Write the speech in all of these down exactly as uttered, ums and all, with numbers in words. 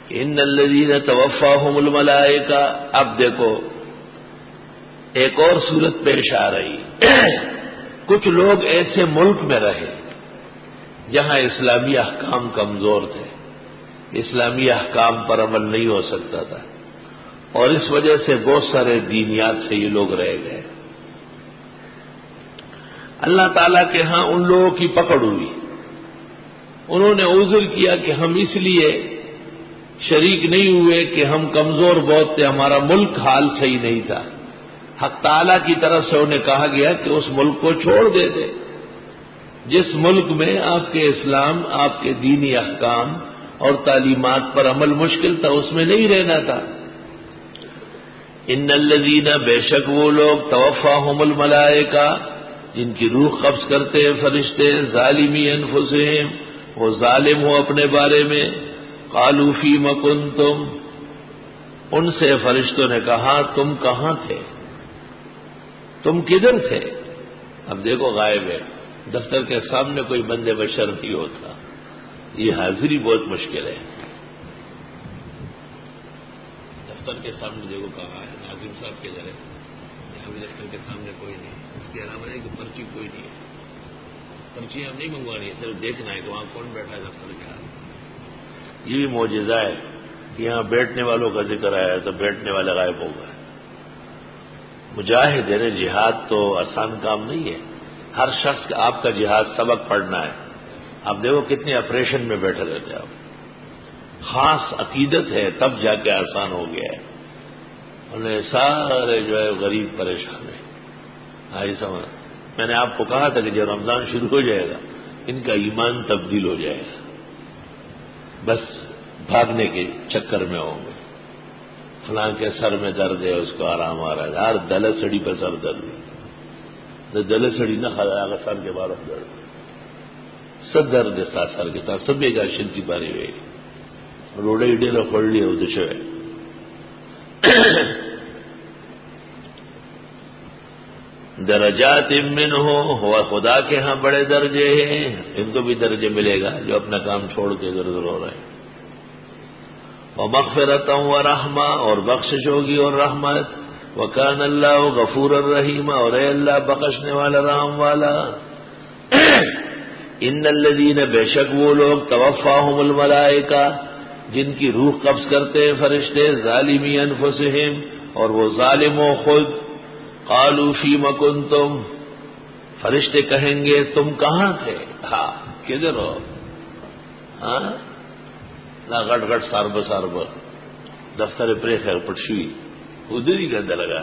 ان الذین توفاہم الملائکہ. اب دیکھو ایک اور صورت پیش آ رہی. کچھ لوگ ایسے ملک میں رہے جہاں اسلامی احکام کمزور تھے، اسلامی احکام پر عمل نہیں ہو سکتا تھا، اور اس وجہ سے بہت سارے دینیات سے یہ لوگ رہ گئے. اللہ تعالیٰ کے ہاں ان لوگوں کی پکڑ ہوئی. انہوں نے عذر کیا کہ ہم اس لیے شریک نہیں ہوئے کہ ہم کمزور بہت تھے، ہمارا ملک حال صحیح نہیں تھا. حق تعالیٰ کی طرف سے انہیں کہا گیا کہ اس ملک کو چھوڑ دے دے جس ملک میں آپ کے اسلام، آپ کے دینی احکام اور تعلیمات پر عمل مشکل تھا، اس میں نہیں رہنا تھا. ان الذین، بے شک وہ لوگ، توفاہم الملائکہ، جن کی روح قبض کرتے ہیں فرشتے، ظالمی انفسہم، وہ ظالم ہو اپنے بارے میں. قالوا فیم کنتم، ان سے فرشتوں نے کہا تم کہاں تھے، تم کدھر تھے. اب دیکھو غائب ہے، دفتر کے سامنے کوئی بندے بشر نہیں ہوتا، یہ حاضری بہت مشکل ہے. دفتر کے سامنے دیکھو کہاں ہے، ناظم صاحب کے ذرے یہاں بھی دفتر کے سامنے کوئی نہیں، اس کے علاوہ ہے کہ پرچی کوئی نہیں ہے. پرچی ہم نہیں منگوانی ہے، صرف دیکھنا ہے کہ وہاں کون بیٹھا ہے دفتر کے آگے. یہ بھی معجزہ ہے کہ یہاں بیٹھنے والوں کا ذکر آیا تو بیٹھنے والے غائب ہو گئے. مجاہد ہے، جہاد تو آسان کام نہیں ہے. ہر شخص کا آپ کا جہاد سبق پڑھنا ہے. آپ دیکھو کتنے آپریشن میں بیٹھے رہتے آپ. خاص عقیدت ہے تب جا کے آسان ہو گیا ہے. انہیں سارے جو ہے غریب پریشان ہیں. آئی سمجھ، میں نے آپ کو کہا تھا کہ جب رمضان شروع ہو جائے گا ان کا ایمان تبدیل ہو جائے گا، بس بھاگنے کے چکر میں ہوں گے. فلاں کے سر میں درد ہے اس کو آرام آ رہا ہے، ہر دلت سڑی پہ سر درد ہے، دلت سڑی نہ کھایا آگا سر کے بارہ درد سر درد ہے، سر کے ساتھ سب ایک شنسی پاری ہوئے روڈے اڈے پڑ لی ادش ہے. درجات منہ ہوا، خدا کے ہاں بڑے درجے ہیں، ان کو بھی درجے ملے گا جو اپنا کام چھوڑ کے ادھر ادھر ہو رہے ہیں. ومغفرۃ ورحمہ، اور بخشش ہوگی اور رحمت. وکان اللہ غفور الرحیم، اور اے اللہ بخشنے والا رحم والا. ان الذین، بے شک وہ لوگ، توفاہم الملائکہ، جن کی روح قبض کرتے ہیں فرشتے، ظالمی انفسہم، اور وہ ظالم و خود. قالوا فیم کنتم، فرشتے کہیں گے تم کہاں تھے، ہاں کدھر ہو. ہاں نہ گٹ گٹ سارب سارب دفتر پریخ ہے پٹشوئی ادھر ہی گندہ لگا.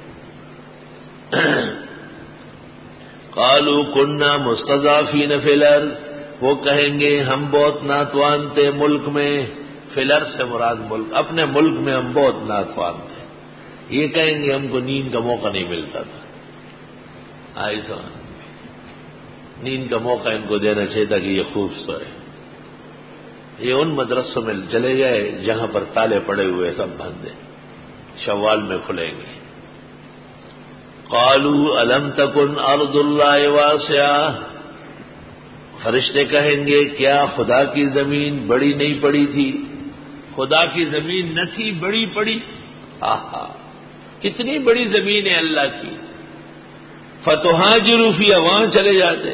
قالوا كنا مستضعفین فی الارض، وہ کہیں گے ہم بہت ناتوان تھے ملک میں. فی الارض سے مراد ملک، اپنے ملک میں ہم بہت ناتوان تھے. یہ کہیں گے ہم کو نیند کا موقع نہیں ملتا تھا. آئی سو نیند کا موقع ان کو دینا چاہیے تھا کہ یہ خوب سوئے. یہ ان مدرسوں میں چلے گئے جہاں پر تالے پڑے ہوئے سب بندے شوال میں کھلیں گے. قالوا الم تکن ارض اللہ واسعہ، فرشتے کہیں گے کیا خدا کی زمین بڑی نہیں پڑی تھی. خدا کی زمین نہ تھی، بڑی پڑی. آہا کتنی بڑی زمین ہے اللہ کی. فتہاجروا فیہا، وہاں چلے جاتے.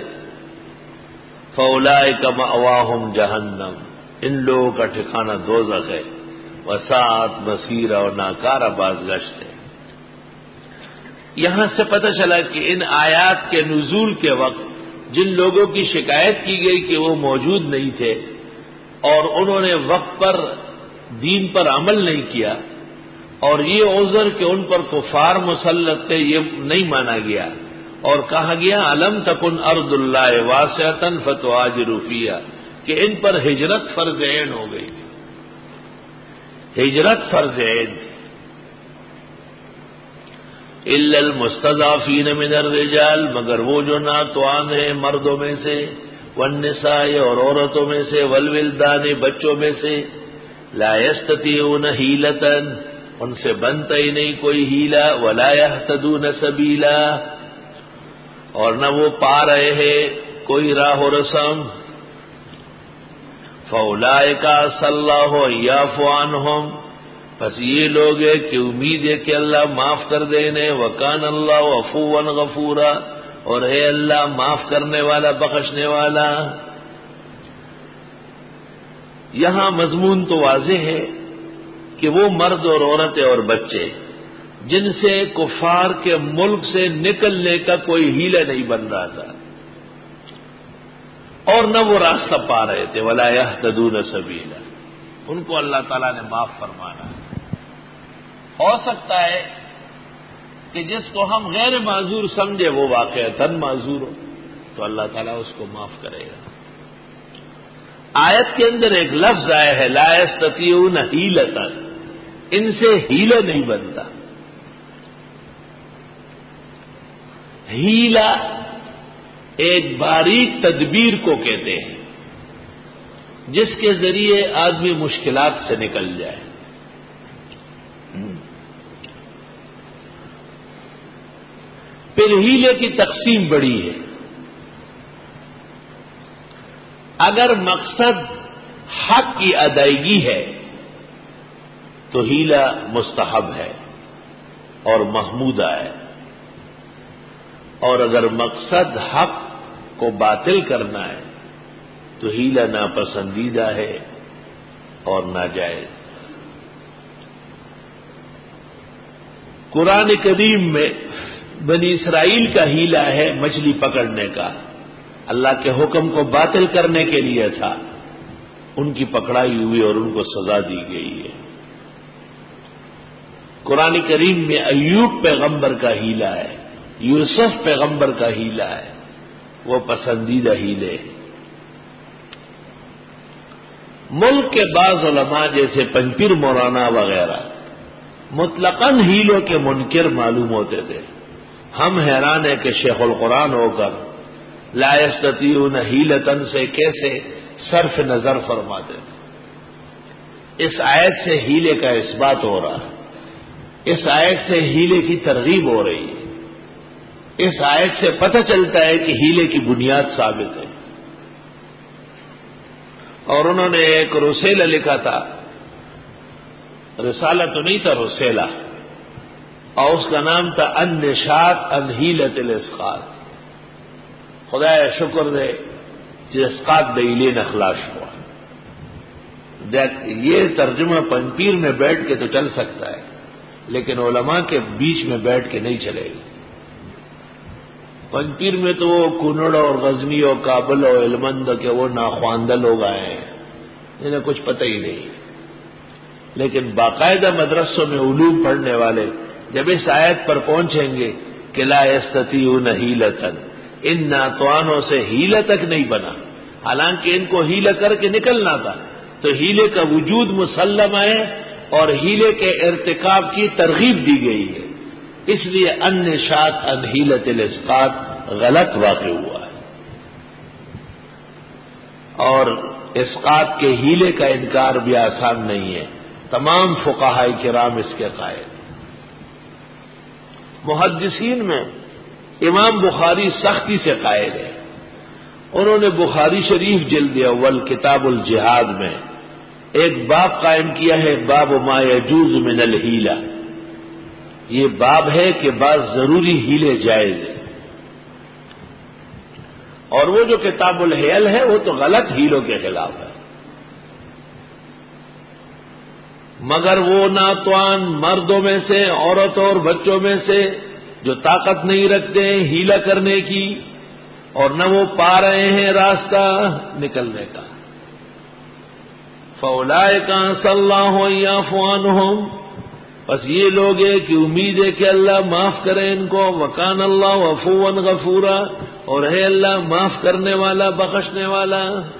فاولئک مأواہم جہنم، ان لوگوں کا ٹھکانہ دوزخ ہے. وساعت مصیرا، اور ناکارہ بازگشت ہے. یہاں سے پتہ چلا کہ ان آیات کے نزول کے وقت جن لوگوں کی شکایت کی گئی کہ وہ موجود نہیں تھے اور انہوں نے وقت پر دین پر عمل نہیں کیا، اور یہ عذر کہ ان پر کفار مسلط تھے یہ نہیں مانا گیا، اور کہا گیا الم تکن ارض اللہ واسعۃ فتہاجروا فیہا، کہ ان پر ہجرت فرض عین ہو گئی تھی. ہجرت فرض عین تھی. الا المستضعفین من الرجال، مگر وہ جو ناتوان ہیں مردوں میں سے، والنساء، اور عورتوں میں سے، والولدان، بچوں میں سے، لا یستطیعون حیلۃ، ان سے بنتا ہی نہیں کوئی ہیلا، ولا یہتدون سبیلا، اور نہ وہ پا رہے ہیں کوئی راہ و رسم. فَأُولَٰئِكَ عَسَى اللَّهُ أَن يَعْفُوَ عَنْهُمْ، پس یہ لوگ ہے کہ امید ہے کہ اللہ معاف کر دینے، وَكَانَ اللَّهُ عَفُوًّا غَفُورًا، اور ہے اللہ معاف کرنے والا بخشنے والا۔ یہاں مضمون تو واضح ہے کہ وہ مرد اور عورتیں اور بچے جن سے کفار کے ملک سے نکلنے کا کوئی ہیلہ نہیں بن رہا تھا اور نہ وہ راستہ پا رہے تھے، وَلَا يَهْتَدُونَ سَبِيلًا، ان کو اللہ تعالیٰ نے معاف فرمانا۔ ہو سکتا ہے کہ جس کو ہم غیر معذور سمجھے وہ واقعتاً معذور ہو تو اللہ تعالیٰ اس کو معاف کرے گا۔ آیت کے اندر ایک لفظ آیا ہے لا یستطیعون حیلۃ، ان سے ہیلہ نہیں بنتا۔ ہیلہ ایک باریک تدبیر کو کہتے ہیں جس کے ذریعے آدمی مشکلات سے نکل جائے۔ پھر ہیلے کی تقسیم بڑی ہے۔ اگر مقصد حق کی ادائیگی ہے تو ہیلہ مستحب ہے اور محمودہ ہے، اور اگر مقصد حق کو باطل کرنا ہے تو ہیلہ ناپسندیدہ ہے اور ناجائز۔ قرآن کریم میں بنی اسرائیل کا ہیلہ ہے مچھلی پکڑنے کا، اللہ کے حکم کو باطل کرنے کے لیے تھا، ان کی پکڑائی ہوئی اور ان کو سزا دی گئی ہے۔ قرآن کریم میں ایوب پیغمبر کا ہیلہ ہے، یوسف پیغمبر کا ہیلہ ہے، وہ پسندیدہ ہیلے ہیں۔ ملک کے بعض علماء جیسے پنپیر مولانا وغیرہ مطلقاً ہیلوں کے منکر معلوم ہوتے تھے۔ ہم حیران ہیں کہ شیخ القرآن ہو کر لا یستطیعون حیلۃ سے کیسے صرف نظر فرماتے تھے۔ اس آیت سے ہیلے کا اثبات ہو رہا ہے، اس آیت سے ہیلے کی ترغیب ہو رہی ہے، اس آیت سے پتہ چلتا ہے کہ ہیلے کی بنیاد ثابت ہے۔ اور انہوں نے ایک رسالہ لکھا تھا، رسالہ تو نہیں تھا رسالہ، اور اس کا نام تھا النشاط عن حیلۃ الاسقاط۔ خدا شکر دے کہ اسقاط دہیلے نخلاش ہوا۔ یہ ترجمہ پنپیر میں بیٹھ کے تو چل سکتا ہے لیکن علماء کے بیچ میں بیٹھ کے نہیں چلے گا۔ پنپیر میں تو وہ کنڑ اور غزنی اور کابل اور علمند کے وہ ناخواندہ لوگ آئے ہیں، انہیں کچھ پتہ ہی نہیں، لیکن باقاعدہ مدرسوں میں علوم پڑھنے والے جب اس آیت پر پہنچیں گے کہ لا یستطیعون حیلۃ، ان ناتوانوں سے ہیلہ تک نہیں بنا، حالانکہ ان کو ہیلہ کر کے نکلنا تھا، تو ہیلے کا وجود مسلم ہے اور ہیلے کے ارتکاب کی ترغیب دی گئی ہے، اس لیے النشاط عن حیلۃ الاسقاط غلط واقع ہوا ہے۔ اور اسقاط کے ہیلے کا انکار بھی آسان نہیں ہے، تمام فقہاء کرام اس کے قائل۔ محدثین میں امام بخاری سختی سے قائل ہے، انہوں نے بخاری شریف جلد اول کتاب الجہاد میں ایک باب قائم کیا ہے، باب ما یجوز من الحیلہ۔ یہ باب ہے کہ بعض ضروری ہیلے جائز ہیں، اور وہ جو کتاب الحیل ہے وہ تو غلط ہیلوں کے خلاف ہے۔ مگر وہ ناتوان مردوں میں سے، عورتوں اور بچوں میں سے جو طاقت نہیں رکھتے ہیں ہیلہ کرنے کی، اور نہ وہ پا رہے ہیں راستہ نکلنے کا، فَأُولَٰئِكَ عَسَى اللَّهُ أَن يَعْفُوَ عَنْهُمْ، بس یہ لوگ ہیں کہ امید ہے کہ اللہ معاف کرے ان کو، وَكَانَ اللَّهُ عَفُوًّا غَفُورًا، اور ہے اللہ معاف کرنے والا بخشنے والا۔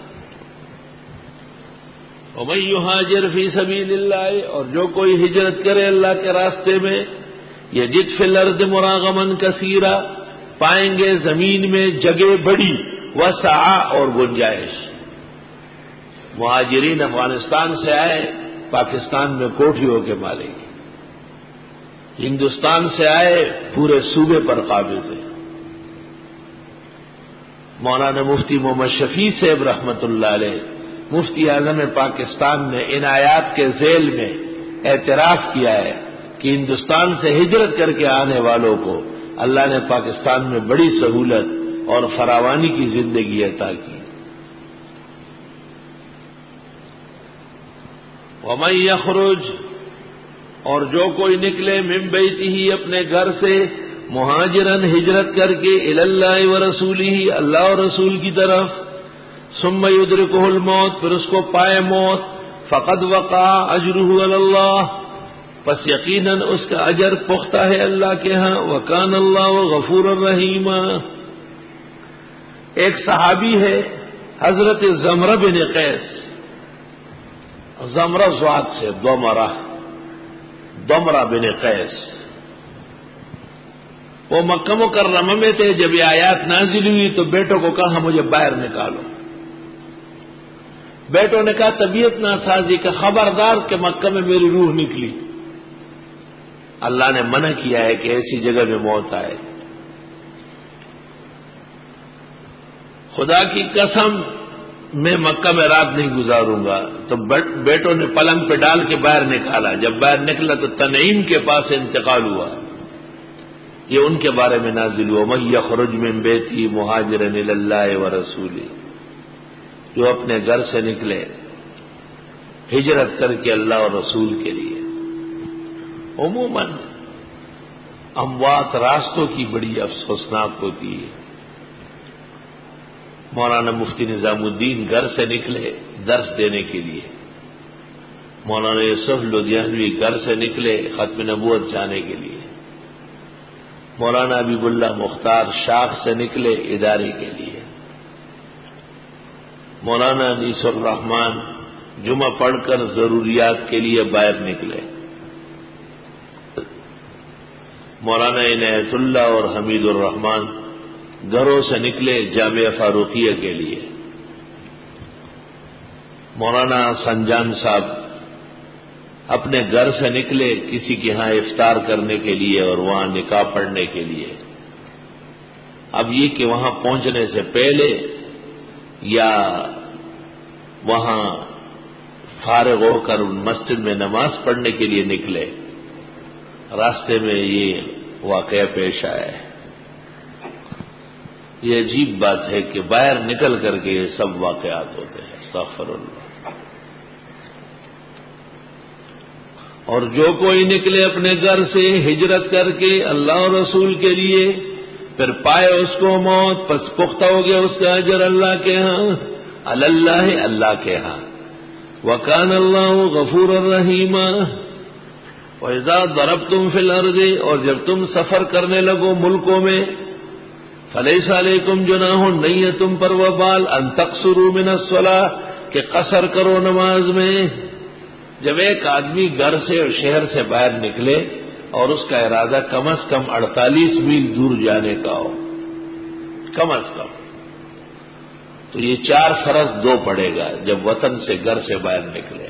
وَمَن يُهَاجِرْ فِي سَبِيلِ اللَّهِ، اور جو کوئی ہجرت کرے اللہ کے راستے میں، يَجِدْ فِي الْأَرْضِ مُرَاغَمًا كَثِيرًا، پائیں گے زمین میں جگہ بڑی، وسعہ اور گنجائش۔ مہاجرین افغانستان سے آئے پاکستان میں کوٹھیوں کے مالک، ہندوستان سے آئے پورے صوبے پر قابض ہے۔ مولانا مفتی محمد شفیع صاحب رحمت اللہ علیہ مفتی اعظم پاکستان نے ان آیات کے ذیل میں اعتراف کیا ہے کہ ہندوستان سے ہجرت کر کے آنے والوں کو اللہ نے پاکستان میں بڑی سہولت اور فراوانی کی زندگی عطا کی. وَمَن يَخْرُجْ، اور جو کوئی نکلے من بیتہ، اپنے گھر سے، مہاجرن، ہجرت کر کے، الی اللہ ورسولہ، اللہ اور رسول کی طرف، ثم یدرکہ الموت، پھر اس کو پائے موت، فقد وقع اجرہ علی اللہ، پس یقیناً اس کا اجر پختہ ہے اللہ کے ہاں. وکان اللہ غفور الرحیم. ایک صحابی ہے حضرت زمرہ بن قیس، زمرہ ذات سے دومرہ، دمرہ بن قیس، وہ مکہ مکرمہ میں تھے. جب یہ آیات نازل ہوئی تو بیٹوں کو کہا مجھے باہر نکالو. بیٹوں نے کہا طبیعت ناسازی کا خبردار کہ مکہ میں میری روح نکلی. اللہ نے منع کیا ہے کہ ایسی جگہ میں موت آئے. خدا کی قسم میں مکہ میں رات نہیں گزاروں گا. تو بیٹوں نے پلنگ پہ ڈال کے باہر نکالا. جب باہر نکلا تو تنعیم کے پاس انتقال ہوا. یہ ان کے بارے میں نازل ہوا، من یخرج من بیتہ مہاجرا الی اللہ ورسولہ، جو اپنے گھر سے نکلے ہجرت کر کے اللہ اور رسول کے لیے. عموماً اموات راستوں کی بڑی افسوسناک ہوتی ہے. مولانا مفتی نظام الدین گھر سے نکلے درس دینے کے لیے، مولانا یوسف لدھیانوی گھر سے نکلے ختم نبوت جانے کے لیے، مولانا حبیب اللہ مختار شاخ سے نکلے ادارے کے لیے، مولانا انیس الرحمان جمعہ پڑھ کر ضروریات کے لیے باہر نکلے، مولانا عنایت اللہ اور حمید الرحمان گھروں سے نکلے جامعہ فاروقیہ کے لیے، مولانا سنجان صاحب اپنے گھر سے نکلے کسی کے ہاں افطار کرنے کے لیے اور وہاں نکاح پڑھنے کے لیے. اب یہ کہ وہاں پہنچنے سے پہلے یا وہاں فارغ ہو کر مسجد میں نماز پڑھنے کے لیے نکلے، راستے میں یہ واقعہ پیش آیا ہے. یہ عجیب بات ہے کہ باہر نکل کر کے یہ سب واقعات ہوتے ہیں. استغفر اللہ. اور جو کوئی نکلے اپنے گھر سے ہجرت کر کے اللہ اور رسول کے لیے، پھر پائے اس کو موت، پس پختہ ہو گیا اس کا اجر اللہ کے ہاں، اللہ اللہ کے ہاں. وکان اللہ غفور الرحیم. وَإِذَا ضَرَبْتُمْ فِي الْأَرْضِ، اور جب تم سفر کرنے لگو ملکوں میں، فَلَيْسَ عَلَيْكُمْ جُنَاحٌ، نہیں ہے تم پر وبال، أَن تَقْصُرُوا مِنَ الصَّلَاةِ، کہ قصر کرو نماز میں. جب ایک آدمی گھر سے اور شہر سے باہر نکلے اور اس کا ارادہ کم از کم اڑتالیس میل دور جانے کا ہو، کم از کم، تو یہ چار فرض دو پڑے گا. جب وطن سے گھر سے باہر نکلے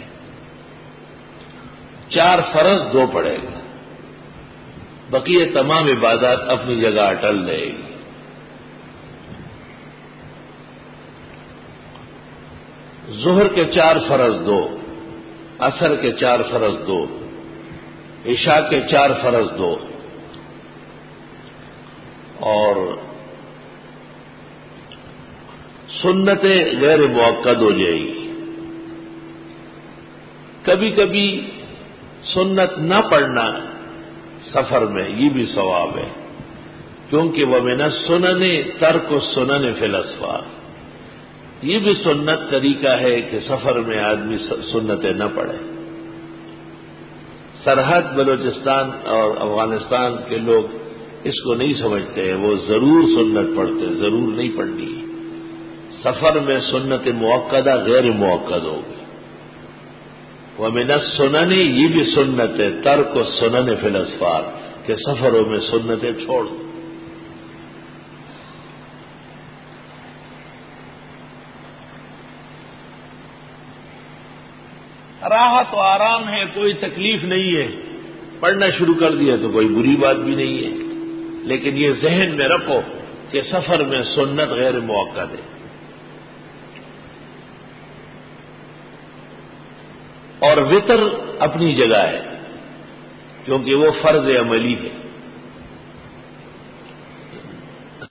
چار فرض دو پڑے گا، بقیہ تمام عبادات اپنی جگہ اٹل رہے گی. ظہر کے چار فرض دو، عصر کے چار فرض دو، عشاء کے چار فرض دو، اور سنتیں غیر موقد ہو جائے گی. کبھی کبھی سنت نہ پڑھنا سفر میں یہ بھی ثواب ہے، کیونکہ وہ من السنن ترک السنن فی الاسفار. یہ بھی سنت طریقہ ہے کہ سفر میں آدمی سنتیں نہ پڑھے. سرحد بلوچستان اور افغانستان کے لوگ اس کو نہیں سمجھتے ہیں، وہ ضرور سنت پڑھتے، ضرور نہیں پڑھنی. سفر میں سنت موقدہ غیر موقد ہوگی. وَمِنَ السُّنَنِ، یہ بھی سنت ہے، ترک السنن فی الاسفار، کہ سفروں میں سنتیں چھوڑ دو. راحت و آرام ہے، کوئی تکلیف نہیں ہے، پڑھنا شروع کر دیا تو کوئی بری بات بھی نہیں ہے. لیکن یہ ذہن میں رکھو کہ سفر میں سنت غیر موقد ہے. اور وطر اپنی جگہ ہے کیونکہ وہ فرض عملی ہے.